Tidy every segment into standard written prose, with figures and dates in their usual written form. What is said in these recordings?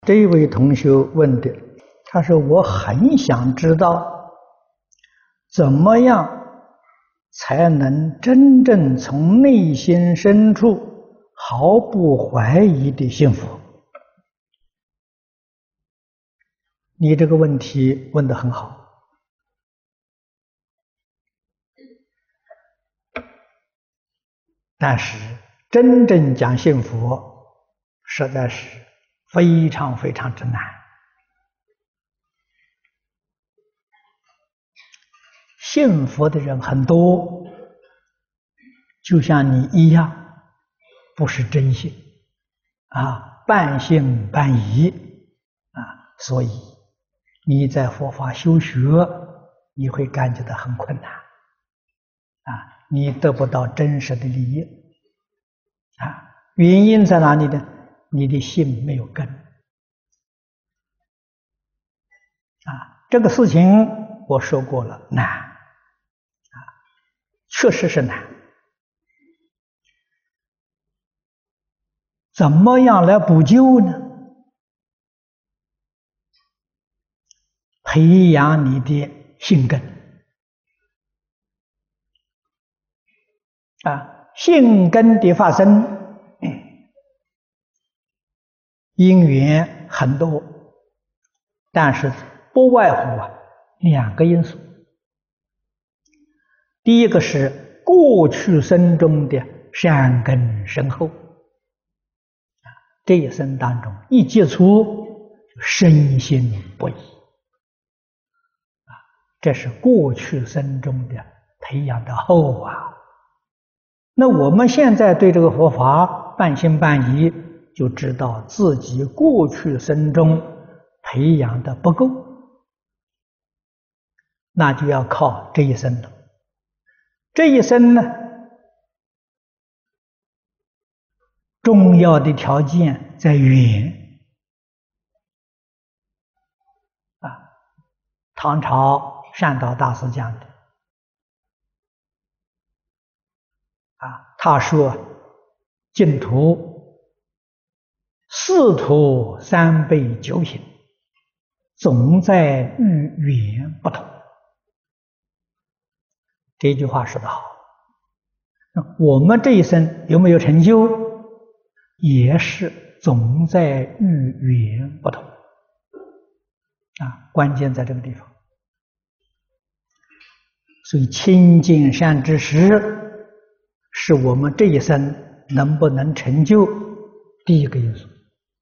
这一位同学问的，他说：“我很想知道，怎么样才能真正从内心深处毫不怀疑的幸福？”你这个问题问得很好，但是真正讲幸福，实在是非常非常之难。信佛的人很多，就像你一样，不是真信半信半疑所以你在佛法修学，你会感觉到很困难你得不到真实的利益原因在哪里呢？你的心没有根这个事情我说过了，难确实是难。怎么样来补救呢？培养你的心根心根的发生，因缘很多，但是不外乎两个因素。第一个是过去生中的善根深厚，这一生当中一接触就深信不疑这是过去生中的培养的厚那我们现在对这个佛法半信半疑，就知道自己过去生中培养的不够，那就要靠这一生了。这一生呢，重要的条件在缘唐朝善导大师讲的他说净土四土三辈九品，总在遇缘不同。这句话说得好。我们这一生有没有成就，也是总在遇缘不同关键在这个地方。所以亲近善知识是我们这一生能不能成就第一个因素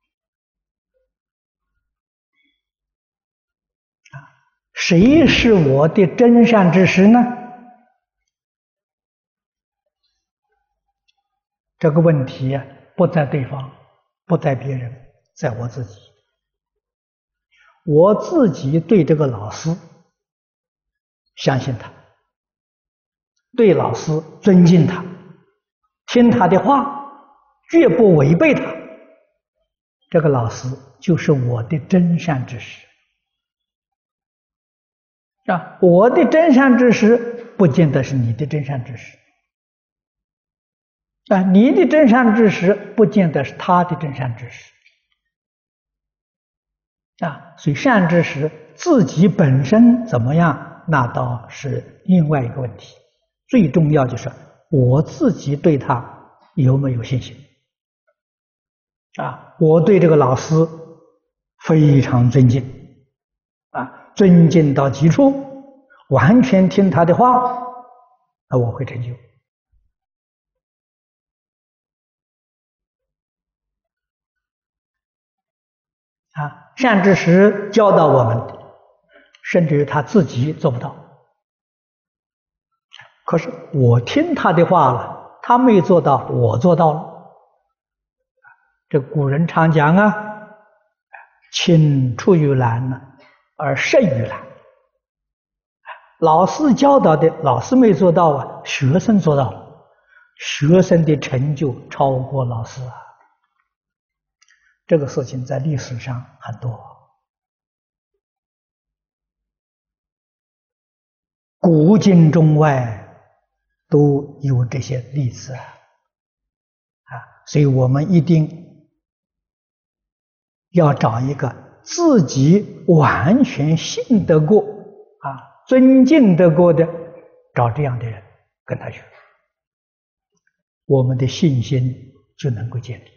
谁是我的真善知识呢？这个问题不在对方，不在别人，在我自己。我自己对这个老师相信他，对老师尊敬他，听他的话，绝不违背他，这个老师就是我的真善知识我的真善知识不见得是你的真善知识你的真善知识不见得是他的真善知识所以善知识自己本身怎么样，那倒是另外一个问题。最重要就是我自己对他有没有信心我对这个老师非常尊敬尊敬到极处，完全听他的话，那我会成就善知识教导我们的，甚至于他自己做不到，可是我听他的话了，他没做到，我做到了。这古人常讲青出于蓝而胜于蓝。老师教导的，老师没做到学生做到了，学生的成就超过老师这个事情在历史上很多，古今中外都有这些例子所以我们一定要找一个自己完全信得过尊敬得过的，找这样的人跟他学，我们的信心就能够建立。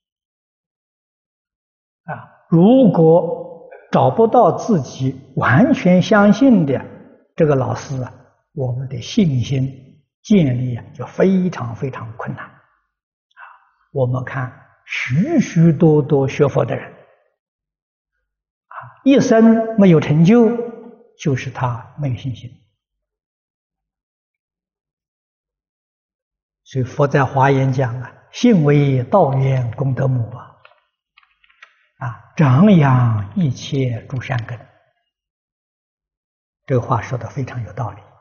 如果找不到自己完全相信的这个老师我们的信心建立就非常非常困难。我们看许许多多学佛的人一生没有成就，就是他没有信心。所以佛在华严讲信为道源功德母长养一切诸善根。这个话说得非常有道理。